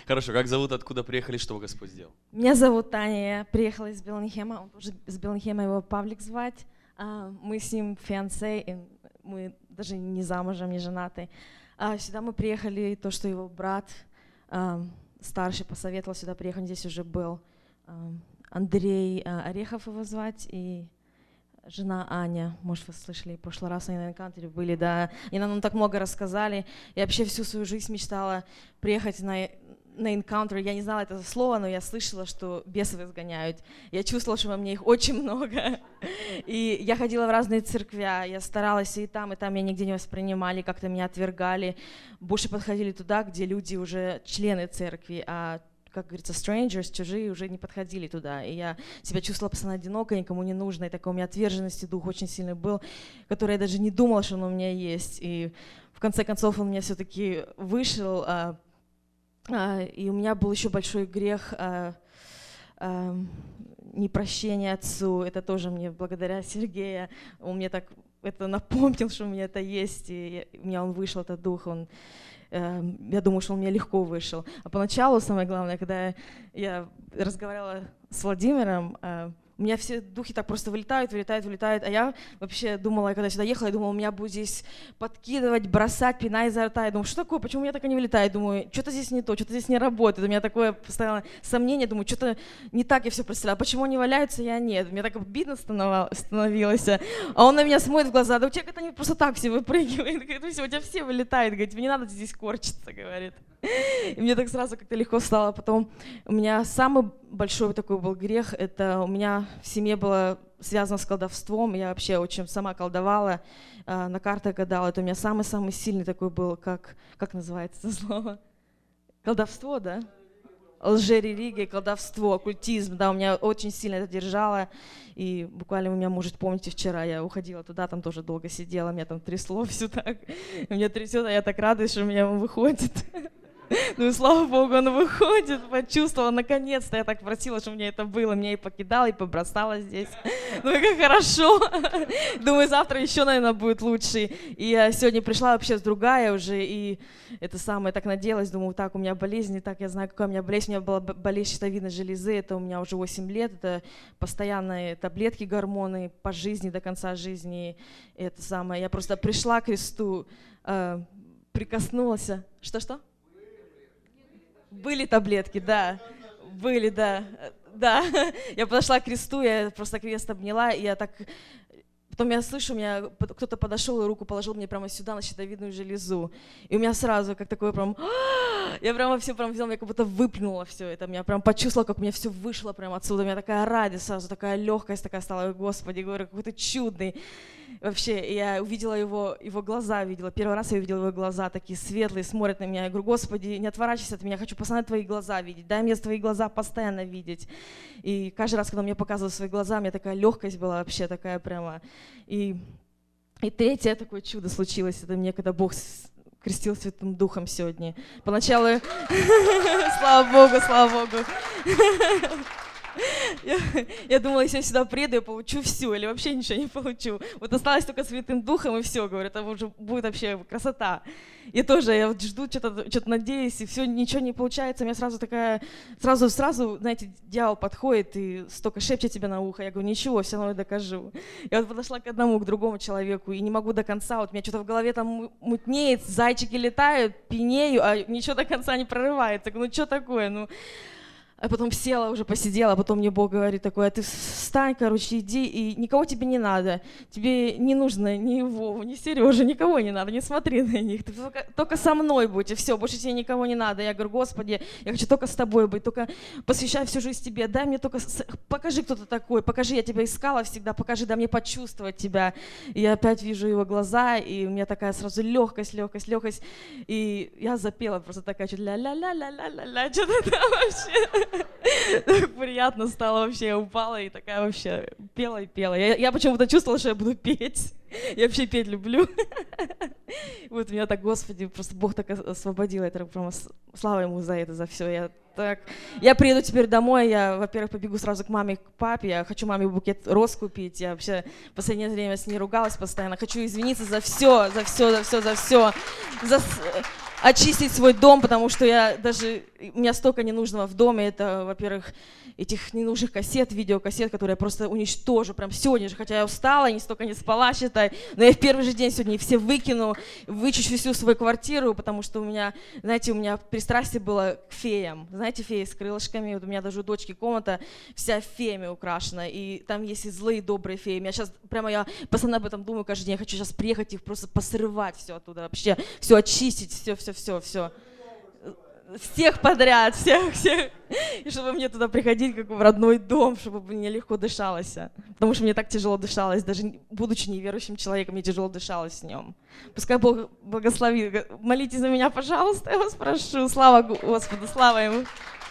Хорошо, как зовут, откуда приехали, что Господь сделал? Меня зовут Таня, я приехала из Беллингема, он тоже из Беллингема, его Павлик звать. Мы с ним фиансе, и мы даже не замужем, не женаты. Сюда мы приехали, то, что его брат старший посоветовал сюда приехать, здесь уже был Андрей Орехов его звать, и жена Аня, может, вы слышали, в прошлый раз они на Энкаунтере были, да, и нам так много рассказали. Я вообще всю свою жизнь мечтала приехать на Энкаунтер, я не знала это слово, но я слышала, что бесов изгоняют. Я чувствовала, что во мне их очень много. И я ходила в разные церквя, я старалась и там меня нигде не воспринимали, как-то меня отвергали. Больше подходили туда, где люди уже члены церкви, а как говорится, strangers, чужие уже не подходили туда. И я себя чувствовала постоянно одинокой, никому не нужной. Такой у меня отверженности дух очень сильный был, который я даже не думала, что он у меня есть. И в конце концов он у меня все-таки вышел. И у меня был еще большой грех непрощения отцу. Это тоже мне благодаря Сергею. Он мне так это напомнил, что у меня это есть. И у меня он вышел, этот дух, я думаю, что он мне легко вышел. А поначалу, самое главное, когда я разговаривала с Владимиром, у меня все духи так просто вылетают, а я вообще думала, когда сюда ехала, я думала, меня будет здесь подкидывать, бросать, пинать изо рта. Я думаю, что такое, почему у меня так и не вылетает? Думаю, что-то здесь не то, что-то здесь не работает. У меня такое постоянно сомнение, думаю, что-то не так я все представляю. Почему они валяются, я нет. Мне так обидно становилось. А он на меня смотрит в глаза, да у тебя как-то они просто так все выпрыгивают. Говорит, у тебя все вылетают, говорит, тебе не надо здесь корчиться, говорит. И мне так сразу как-то легко стало. Потом у меня самый большой такой был грех, это у меня в семье было связано с колдовством, я вообще очень сама колдовала, на картах гадала. Это у меня самый-самый сильный такой был, как называется это слово? Колдовство, да? Лжерелигия, колдовство, оккультизм, да, у меня очень сильно это держало. И буквально вы меня, может, помните, вчера я уходила туда, там тоже долго сидела, меня там трясло все так. Меня трясет, а я так радуюсь, что у меня он выходит. Ну и слава Богу, он выходит, почувствовала, наконец-то, я так просила, чтобы у меня это было, меня и покидала, и побросала здесь. Ну и как хорошо. Думаю, завтра еще, наверное, будет лучше. И я сегодня пришла вообще другая уже, и это самое, так надеялась, думаю, так, у меня болезнь, так, я знаю, какая у меня болезнь. У меня была болезнь щитовидной железы, это у меня уже 8 лет, это постоянные таблетки, гормоны по жизни, до конца жизни. Это самое, я просто пришла к кресту, прикоснулась. Что-что? Были таблетки, да, были, да. Я подошла к кресту, я просто крест обняла, и я так... Потом я слышу, у меня кто-то подошел и руку положил мне прямо сюда, на щитовидную железу. И у меня сразу как такое прям... Я прямо все прям взяла, я как будто выплюнула все это. Я прям почувствовала, как у меня все вышло прямо отсюда. У меня такая радость сразу, такая легкость такая стала. Господи, говорю, какой ты чудный. Вообще, я увидела его глаза, первый раз я увидела его глаза, такие светлые, смотрят на меня. Я говорю, Господи, не отворачивайся от меня, хочу постоянно твои глаза видеть, дай мне твои глаза постоянно видеть. И каждый раз, когда он мне показывал свои глаза, у меня такая легкость была вообще, такая прямо. И третье такое чудо случилось, это мне, когда Бог крестил Святым Духом сегодня. Поначалу, слава Богу. Я думала, если я сюда приеду, я получу все, или вообще ничего не получу. Вот осталось только Святым Духом, и все, говорю, это уже будет вообще красота. И тоже я вот жду, что-то надеюсь, и все, ничего не получается. У меня сразу такая, сразу, знаете, дьявол подходит и столько шепчет тебе на ухо. Я говорю, ничего, все равно я докажу. Я вот подошла к одному, к другому человеку, и не могу до конца, вот у меня что-то в голове там мутнеет, зайчики летают, пьянею, а ничего до конца не прорывается. Я говорю, ну что такое, А потом села, уже посидела, а потом мне Бог говорит такое, ты встань, иди, и никого тебе не надо, тебе не нужно ни Вову, ни Сережу, никого не надо, не смотри на них, ты только со мной будь, и все, больше тебе никого не надо. Я говорю, Господи, я хочу только с тобой быть, только посвящаю всю жизнь тебе, дай мне только, покажи, кто ты такой, покажи, я тебя искала всегда, покажи, дай мне почувствовать тебя. И я опять вижу его глаза, и у меня такая сразу легкость, и я запела просто такая, что ля-ля-ля-ля-ля-ля-ля, что-то там вообще. Так приятно стало вообще, я упала и такая вообще пела. Я почему-то чувствовала, что я буду петь. Я вообще петь люблю. Вот меня так, Господи, просто Бог так освободил. Это прямо слава Ему за это, за все. Я приеду теперь домой, я, во-первых, побегу сразу к маме, к папе, я хочу маме букет роз купить, я вообще в последнее время с ней ругалась постоянно, хочу извиниться за все. очистить свой дом, потому что у меня столько ненужного в доме. Это, во-первых, этих ненужных кассет, видеокассет, которые я просто уничтожу прям сегодня же, хотя я устала, не столько не спала, считай, но я в первый же день сегодня все выкину, вычищу всю свою квартиру, потому что у меня пристрастие было к феям. Знаете, феи с крылышками, вот у меня даже у дочки комната вся феями украшена, и там есть и злые, и добрые феи. Я постоянно об этом думаю каждый день, я хочу сейчас приехать их просто посрывать все оттуда, вообще все очистить, все. Всех подряд, всех. И чтобы мне туда приходить, как в родной дом, чтобы мне легко дышалось. Потому что мне так тяжело дышалось, даже будучи неверующим человеком, мне тяжело дышалось в нем. Пускай Бог благословит. Молитесь за меня, пожалуйста, я вас прошу. Слава Господу, слава Ему.